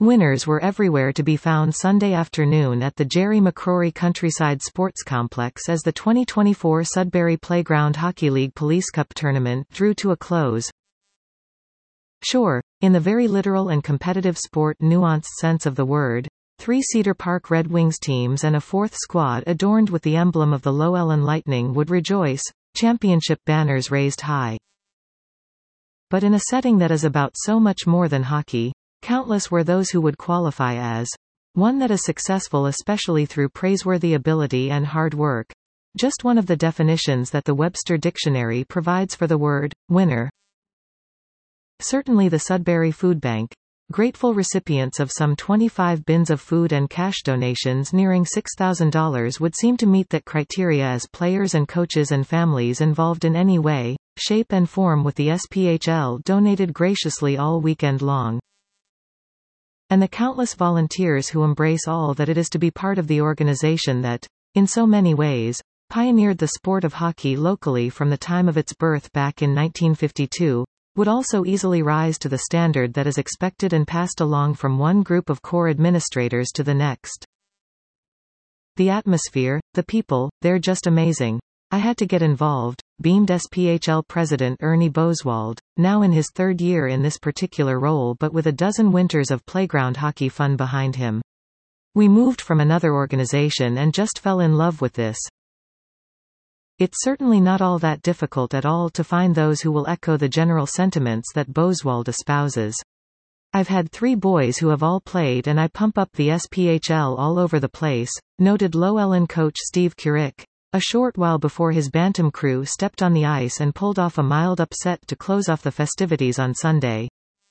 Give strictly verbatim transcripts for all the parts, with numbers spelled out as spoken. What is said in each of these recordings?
Winners were everywhere to be found Sunday afternoon at the Jerry McCrory Countryside Sports Complex as the twenty twenty-four Sudbury Playground Hockey League Police Cup Tournament drew to a close. Sure, in the very literal and competitive sport nuanced sense of the word, three Cedar Park Red Wings teams and a fourth squad adorned with the emblem of the Llewellyn Lightning would rejoice, championship banners raised high. But in a setting that is about so much more than hockey, countless were those who would qualify as one that is successful especially through praiseworthy ability and hard work. Just one of the definitions that the Webster Dictionary provides for the word winner. Certainly the Sudbury Food Bank, grateful recipients of some twenty-five bins of food and cash donations nearing six thousand dollars, would seem to meet that criteria as players and coaches and families involved in any way, shape and form with the S P H L donated graciously all weekend long. And the countless volunteers who embrace all that it is to be part of the organization that, in so many ways, pioneered the sport of hockey locally from the time of its birth back in nineteen fifty-two, would also easily rise to the standard that is expected and passed along from one group of core administrators to the next. The atmosphere, the people, they're just amazing. I had to get involved, beamed S P H L President Ernie Boswald, now in his third year in this particular role but with a dozen winters of playground hockey fun behind him. We moved from another organization and just fell in love with this. It's certainly not all that difficult at all to find those who will echo the general sentiments that Boswald espouses. I've had three boys who have all played and I pump up the S P H L all over the place, noted Llewellyn coach Steve Curick, a short while before his Bantam crew stepped on the ice and pulled off a mild upset to close off the festivities on Sunday.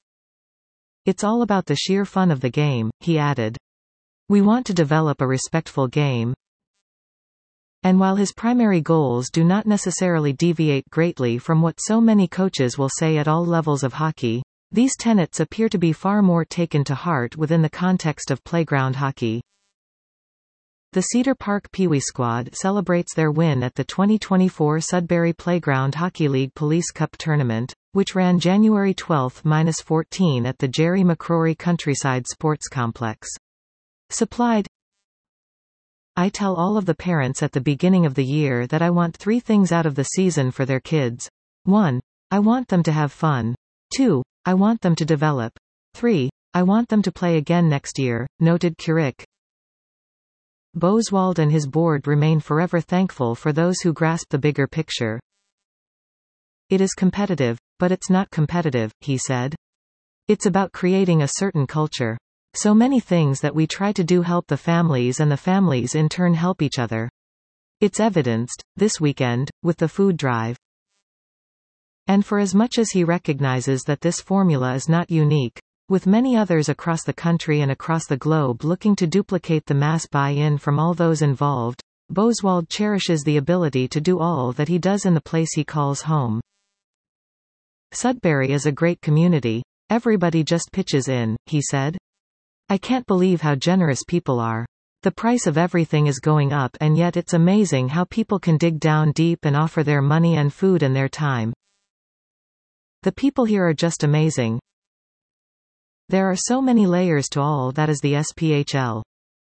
It's all about the sheer fun of the game, he added. We want to develop a respectful game. And while his primary goals do not necessarily deviate greatly from what so many coaches will say at all levels of hockey, these tenets appear to be far more taken to heart within the context of playground hockey. The Cedar Park Pee-wee squad celebrates their win at the twenty twenty-four Sudbury Playground Hockey League Police Cup Tournament, which ran January twelfth to fourteenth at the Jerry McCrory Countryside Sports Complex. Supplied. I tell all of the parents at the beginning of the year that I want three things out of the season for their kids. one. I want them to have fun. two. I want them to develop. three. I want them to play again next year, noted Curick. Boswald and his board remain forever thankful for those who grasp the bigger picture. It is competitive, but it's not competitive, he said. It's about creating a certain culture. So many things that we try to do help the families and the families in turn help each other. It's evidenced, this weekend, with the food drive. And for as much as he recognizes that this formula is not unique, with many others across the country and across the globe looking to duplicate the mass buy-in from all those involved, Boswald cherishes the ability to do all that he does in the place he calls home. Sudbury is a great community. Everybody just pitches in, he said. I can't believe how generous people are. The price of everything is going up and yet it's amazing how people can dig down deep and offer their money and food and their time. The people here are just amazing. There are so many layers to all that is the S P H L.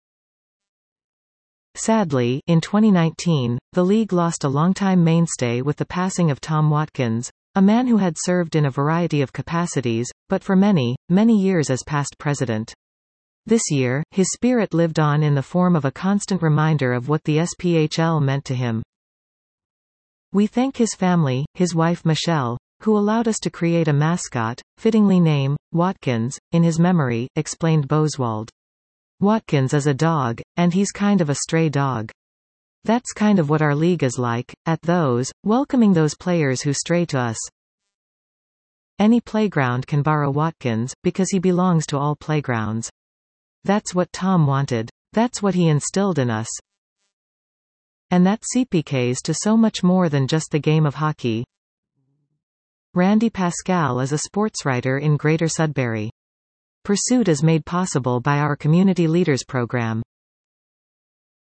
Sadly, in twenty nineteen, the league lost a longtime mainstay with the passing of Tom Watkins, a man who had served in a variety of capacities, but for many, many years as past president. This year, his spirit lived on in the form of a constant reminder of what the S P H L meant to him. We thank his family, his wife Michelle, who allowed us to create a mascot, fittingly named Watkins, in his memory, explained Boswald. Watkins is a dog, and he's kind of a stray dog. That's kind of what our league is like, at those, welcoming those players who stray to us. Any playground can borrow Watkins, because he belongs to all playgrounds. That's what Tom wanted. That's what he instilled in us. And that C P Ks to so much more than just the game of hockey. Randy Pascal is a sportswriter in Greater Sudbury. Pursuit is made possible by our Community Leaders program.